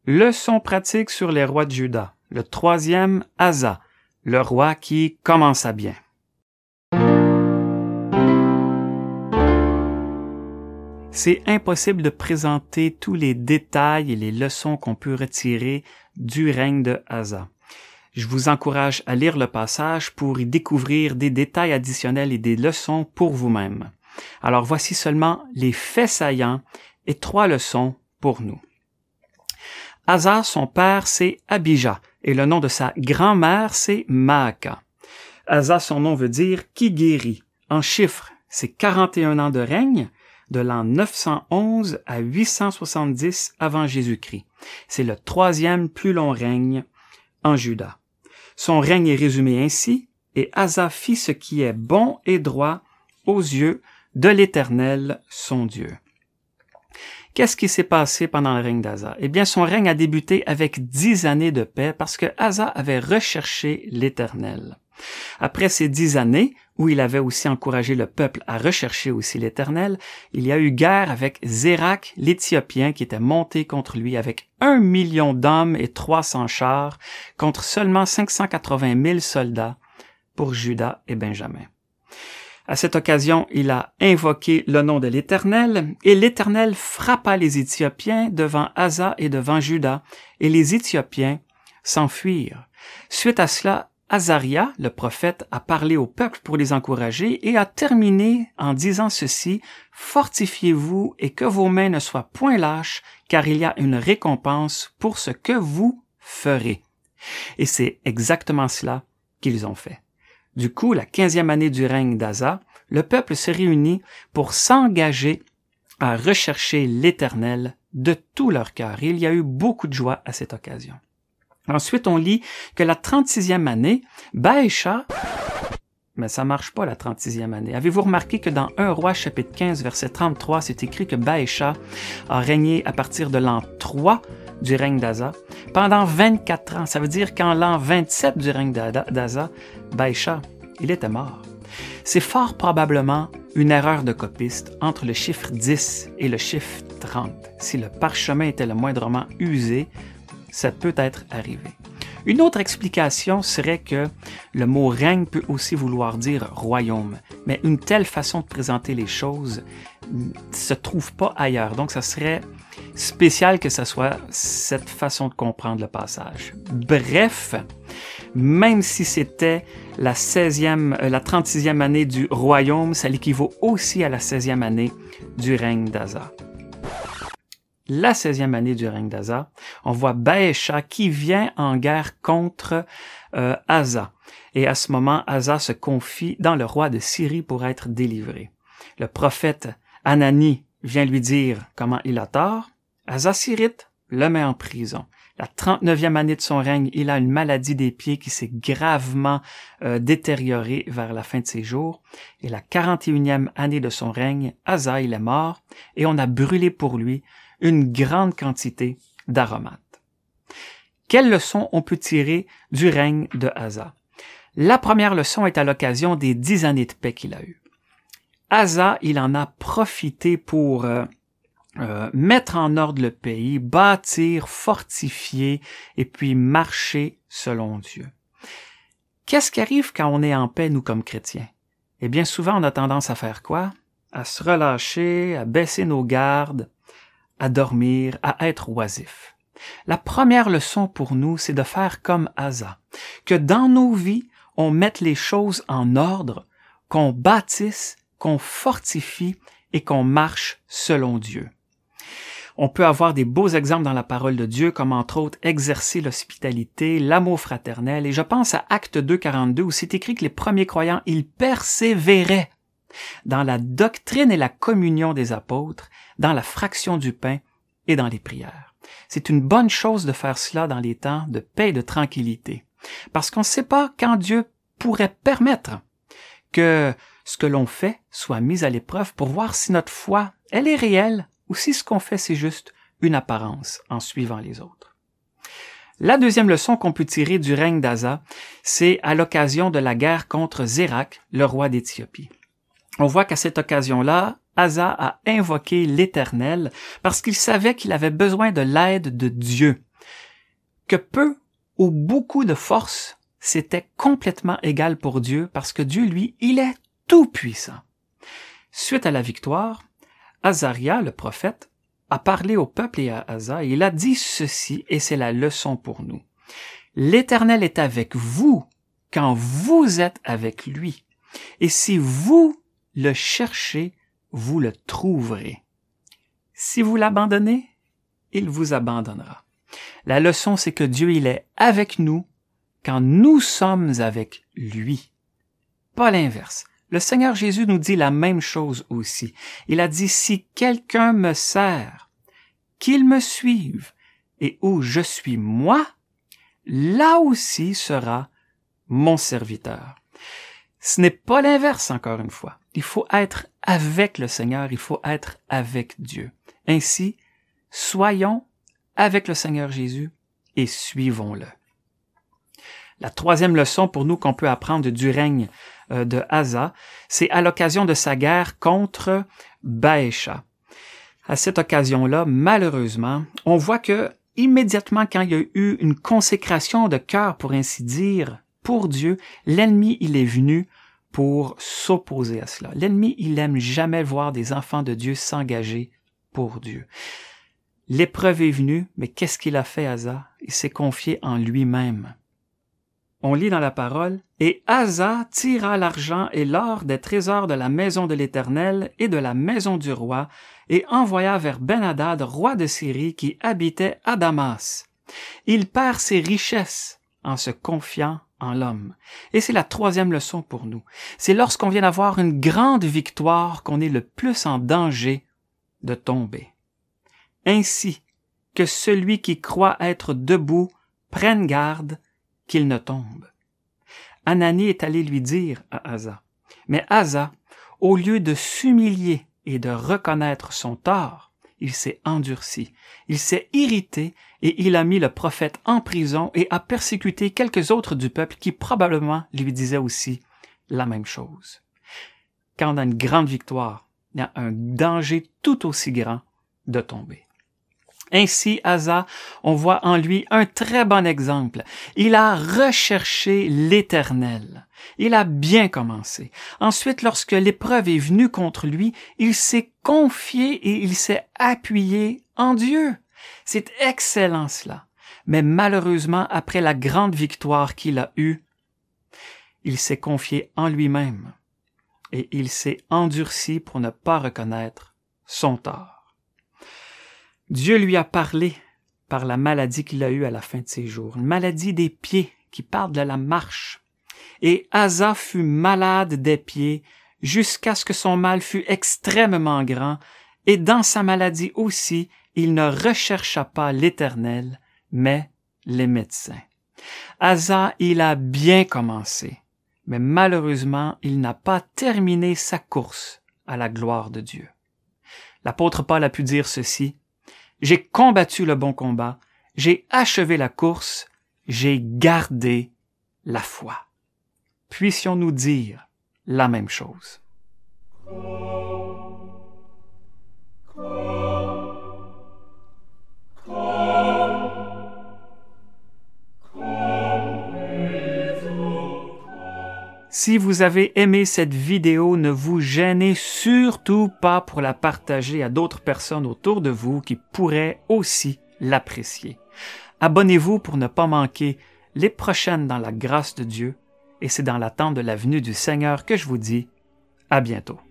leçon pratique sur les rois de Juda. Le troisième, Asa, le roi qui commença bien. C'est impossible de présenter tous les détails et les leçons qu'on peut retirer du règne de Asa. Je vous encourage à lire le passage pour y découvrir des détails additionnels et des leçons pour vous-même. Alors voici seulement les faits saillants et 3 leçons pour nous. Asa, son père, c'est Abijah, et le nom de sa grand-mère, c'est Maaka. Asa, son nom veut dire « qui guérit ». En chiffres, c'est 41 ans de règne, de l'an 911 à 870 avant Jésus-Christ. C'est le 3e plus long règne en Juda. Son règne est résumé ainsi, « Et Asa fit ce qui est bon et droit aux yeux de l'Éternel, son Dieu. » Qu'est-ce qui s'est passé pendant le règne d'Asa? Eh bien, son règne a débuté avec 10 années de paix parce que Asa avait recherché l'Éternel. Après ces 10 années, où il avait aussi encouragé le peuple à rechercher aussi l'Éternel, il y a eu guerre avec Zérak, l'Éthiopien, qui était monté contre lui avec 1 million d'hommes et 300 chars, contre seulement 580 000 soldats pour Juda et Benjamin. À cette occasion, il a invoqué le nom de l'Éternel, et l'Éternel frappa les Éthiopiens devant Asa et devant Juda, et les Éthiopiens s'enfuirent. Suite à cela, Azaria, le prophète, a parlé au peuple pour les encourager et a terminé en disant ceci: « Fortifiez-vous et que vos mains ne soient point lâches, car il y a une récompense pour ce que vous ferez. » Et c'est exactement cela qu'ils ont fait. Du coup, la 15e année du règne d'Asa, le peuple se réunit pour s'engager à rechercher l'Éternel de tout leur cœur. Et il y a eu beaucoup de joie à cette occasion. Ensuite, on lit que la 36e année, Baécha, mais ça marche pas la 36e année. Avez-vous remarqué que dans 1 Roi chapitre 15 verset 33, c'est écrit que Baécha a régné à partir de l'an 3 du règne d'Asa pendant 24 ans. Ça veut dire qu'en l'an 27 du règne d'Asa, Baécha, il était mort. C'est fort probablement une erreur de copiste entre le chiffre 10 et le chiffre 30. Si le parchemin était le moindrement usé, ça peut être arrivé. Une autre explication serait que le mot règne peut aussi vouloir dire royaume, mais une telle façon de présenter les choses ne se trouve pas ailleurs. Donc, ça serait spécial que ce soit cette façon de comprendre le passage. Bref, même si c'était la 36e année du royaume, ça l'équivaut aussi à la 16e année du règne d'Asa. La 16e année du règne d'Asa, on voit Baécha qui vient en guerre contre Asa. Et à ce moment, Asa se confie dans le roi de Syrie pour être délivré. Le prophète Anani vient lui dire comment il a tort. Asasirite le met en prison. La 39e année de son règne, il a une maladie des pieds qui s'est gravement détériorée vers la fin de ses jours. Et la 41e année de son règne, Asa, il est mort et on a brûlé pour lui une grande quantité d'aromates. Quelle leçon on peut tirer du règne de Asa? La première leçon est à l'occasion des 10 années de paix qu'il a eues. Asa, il en a profité pour mettre en ordre le pays, bâtir, fortifier et puis marcher selon Dieu. Qu'est-ce qui arrive quand on est en paix, nous, comme chrétiens? Eh bien, souvent, on a tendance à faire quoi? À se relâcher, à baisser nos gardes, à dormir, à être oisif. La première leçon pour nous, c'est de faire comme Asa, que dans nos vies, on mette les choses en ordre, qu'on bâtisse, qu'on fortifie et qu'on marche selon Dieu. On peut avoir des beaux exemples dans la parole de Dieu, comme entre autres exercer l'hospitalité, l'amour fraternel, et je pense à Actes 2, 42, où c'est écrit que les premiers croyants, ils persévéraient dans la doctrine et la communion des apôtres, dans la fraction du pain et dans les prières. C'est une bonne chose de faire cela dans les temps de paix et de tranquillité, parce qu'on ne sait pas quand Dieu pourrait permettre que ce que l'on fait soit mis à l'épreuve pour voir si notre foi, elle est réelle, ou si ce qu'on fait, c'est juste une apparence en suivant les autres. La deuxième leçon qu'on peut tirer du règne d'Asa, c'est à l'occasion de la guerre contre Zérak, le roi d'Éthiopie. On voit qu'à cette occasion-là, Asa a invoqué l'Éternel parce qu'il savait qu'il avait besoin de l'aide de Dieu. que peu ou beaucoup de force, c'était complètement égal pour Dieu parce que Dieu, lui, il est tout puissant. Suite à la victoire, Azaria, le prophète, a parlé au peuple et à Asa, et il a dit ceci, et c'est la leçon pour nous. L'Éternel est avec vous quand vous êtes avec lui. Et si vous le cherchez, vous le trouverez. Si vous l'abandonnez, il vous abandonnera. La leçon, c'est que Dieu, il est avec nous quand nous sommes avec lui. Pas l'inverse. Le Seigneur Jésus nous dit la même chose aussi. Il a dit, si quelqu'un me sert, qu'il me suive, et où je suis moi, là aussi sera mon serviteur. Ce n'est pas l'inverse, encore une fois. Il faut être avec le Seigneur, il faut être avec Dieu. Ainsi, soyons avec le Seigneur Jésus et suivons-le. La troisième leçon pour nous qu'on peut apprendre du règne de Asa, c'est à l'occasion de sa guerre contre Baécha. À cette occasion-là, malheureusement, on voit que immédiatement quand il y a eu une consécration de cœur, pour ainsi dire, pour Dieu, l'ennemi, il est venu pour s'opposer à cela. L'ennemi, il aime jamais voir des enfants de Dieu s'engager pour Dieu. L'épreuve est venue, mais qu'est-ce qu'il a fait, Asa? Il s'est confié en lui-même. On lit dans la parole, « Et Asa tira l'argent et l'or des trésors de la maison de l'Éternel et de la maison du roi, et envoya vers Ben-Hadad, roi de Syrie, qui habitait à Damas. Il perd ses richesses en se confiant en l'homme. » Et c'est la troisième leçon pour nous. C'est lorsqu'on vient d'avoir une grande victoire qu'on est le plus en danger de tomber. Ainsi que celui qui croit être debout prenne garde qu'il ne tombe. Anani est allé lui dire à Asa. Mais Asa, au lieu de s'humilier et de reconnaître son tort, il s'est endurci, il s'est irrité et il a mis le prophète en prison et a persécuté quelques autres du peuple qui probablement lui disaient aussi la même chose. Quand on a une grande victoire, il y a un danger tout aussi grand de tomber. Ainsi, Asa, on voit en lui un très bon exemple. Il a recherché l'Éternel. Il a bien commencé. Ensuite, lorsque l'épreuve est venue contre lui, il s'est confié et il s'est appuyé en Dieu. C'est excellent cela. Mais malheureusement, après la grande victoire qu'il a eue, il s'est confié en lui-même et il s'est endurci pour ne pas reconnaître son tort. Dieu lui a parlé par la maladie qu'il a eue à la fin de ses jours, une maladie des pieds qui parle de la marche. Et Asa fut malade des pieds jusqu'à ce que son mal fût extrêmement grand, et dans sa maladie aussi, il ne rechercha pas l'Éternel, mais les médecins. Asa, il a bien commencé, mais malheureusement, il n'a pas terminé sa course à la gloire de Dieu. L'apôtre Paul a pu dire ceci: j'ai combattu le bon combat, j'ai achevé la course, j'ai gardé la foi. Puissions-nous dire la même chose. Si vous avez aimé cette vidéo, ne vous gênez surtout pas pour la partager à d'autres personnes autour de vous qui pourraient aussi l'apprécier. Abonnez-vous pour ne pas manquer les prochaines dans la grâce de Dieu, et c'est dans l'attente de la venue du Seigneur que je vous dis à bientôt.